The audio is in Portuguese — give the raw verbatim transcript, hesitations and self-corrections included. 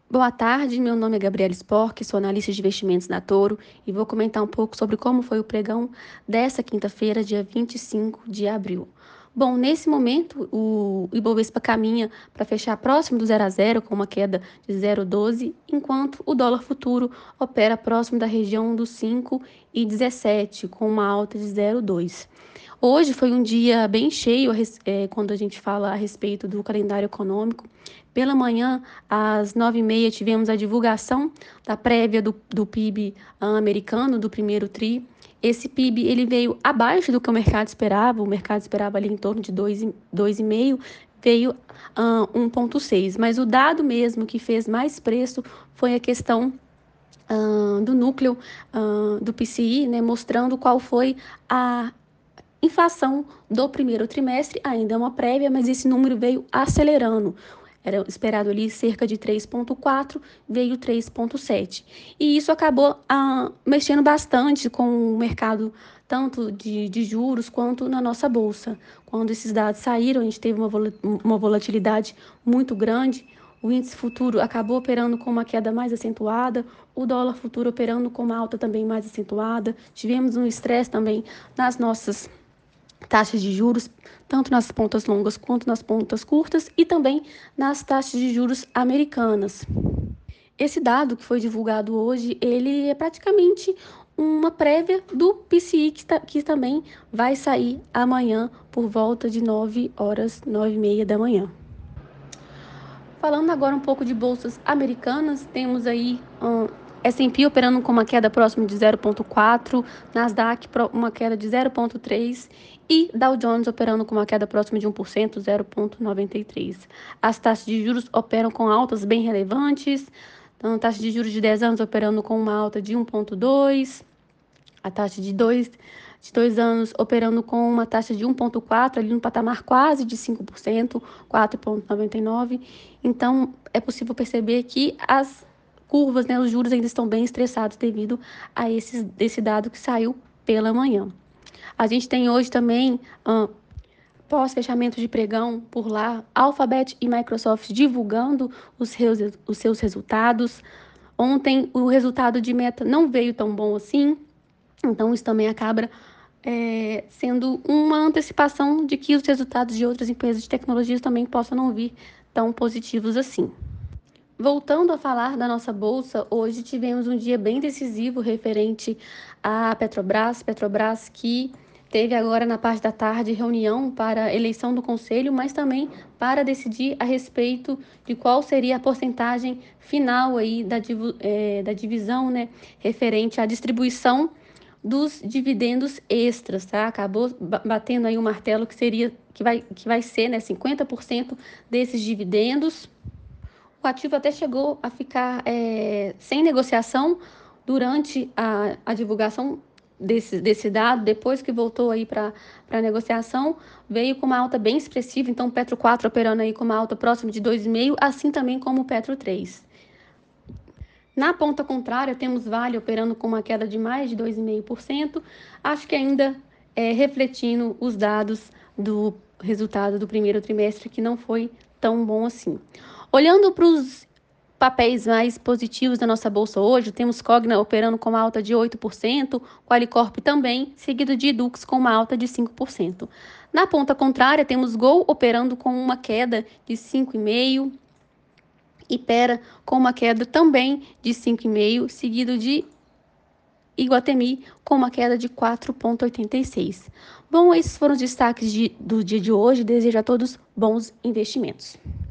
Boa tarde, meu nome é Gabriela Spork, sou analista de investimentos na Toro e vou comentar um pouco sobre como foi o pregão dessa quinta-feira, dia vinte e cinco de abril. Bom, nesse momento, o Ibovespa caminha para fechar próximo do zero a zero, com uma queda de zero vírgula doze, enquanto o dólar futuro opera próximo da região dos cinco e dezessete, com uma alta de zero vírgula dois. Hoje foi um dia bem cheio, é, quando a gente fala a respeito do calendário econômico. Pela manhã, às nove e meia, tivemos a divulgação da prévia do, do P I B americano, do primeiro tri. Esse P I B ele veio abaixo do que o mercado esperava, o mercado esperava ali em torno de dois vírgula cinco, veio uh, um vírgula seis. Mas o dado mesmo que fez mais preço foi a questão uh, do núcleo uh, do P C I, né, mostrando qual foi a inflação do primeiro trimestre. Ainda é uma prévia, mas esse número veio acelerando. Era esperado ali cerca de três vírgula quatro, veio três vírgula sete. E isso acabou ah, mexendo bastante com o mercado, tanto de, de juros quanto na nossa bolsa. Quando esses dados saíram, a gente teve uma, vol uma volatilidade muito grande. O índice futuro acabou operando com uma queda mais acentuada, o dólar futuro operando com uma alta também mais acentuada. Tivemos um estresse também nas nossas taxas de juros, tanto nas pontas longas quanto nas pontas curtas, e também nas taxas de juros americanas. Esse dado que foi divulgado hoje, ele é praticamente uma prévia do P C I que, tá, que também vai sair amanhã por volta de nove horas, nove e meia da manhã. Falando agora um pouco de bolsas americanas, temos aí um, S and P operando com uma queda próxima de zero vírgula quatro, Nasdaq uma queda de zero vírgula três e Dow Jones operando com uma queda próxima de um por cento, zero vírgula noventa e três. As taxas de juros operam com altas bem relevantes, então, a taxa de juros de dez anos operando com uma alta de um vírgula dois, a taxa de dois de dois anos operando com uma taxa de um vírgula quatro, ali no patamar quase de cinco por cento, quatro vírgula noventa e nove. Então, é possível perceber que as curvas, né, os juros ainda estão bem estressados devido a esse, esse dado que saiu pela manhã. A gente tem hoje também, uh, pós-fechamento de pregão por lá, Alphabet e Microsoft divulgando os seus, os seus resultados. Ontem, o resultado de Meta não veio tão bom assim, então isso também acaba É, sendo uma antecipação de que os resultados de outras empresas de tecnologias também possam não vir tão positivos assim. Voltando a falar da nossa bolsa, hoje tivemos um dia bem decisivo referente à Petrobras, Petrobras que teve agora na parte da tarde reunião para a eleição do conselho, mas também para decidir a respeito de qual seria a porcentagem final aí da, é, da divisão, né, referente à distribuição dos dividendos extras, tá? Acabou batendo aí o martelo que seria que vai que vai ser, né, cinquenta por cento desses dividendos. O ativo até chegou a ficar é, sem negociação durante a, a divulgação desse, desse dado. Depois que voltou aí para a negociação, veio com uma alta bem expressiva. Então, o Petro quatro operando aí com uma alta próxima de dois vírgula cinco, assim também como o Petro três. Na ponta contrária, temos Vale operando com uma queda de mais de dois vírgula cinco por cento, acho que ainda é, refletindo os dados do resultado do primeiro trimestre, que não foi tão bom assim. Olhando para os papéis mais positivos da nossa bolsa hoje, temos Cogna operando com uma alta de oito por cento, Qualicorp também, seguido de Edux com uma alta de cinco por cento. Na ponta contrária, temos Gol operando com uma queda de cinco vírgula cinco por cento, Ipera com uma queda também de cinco vírgula cinco por cento, seguido de Iguatemi com uma queda de quatro vírgula oitenta e seis por cento. Bom, esses foram os destaques de, do dia de hoje. Desejo a todos bons investimentos.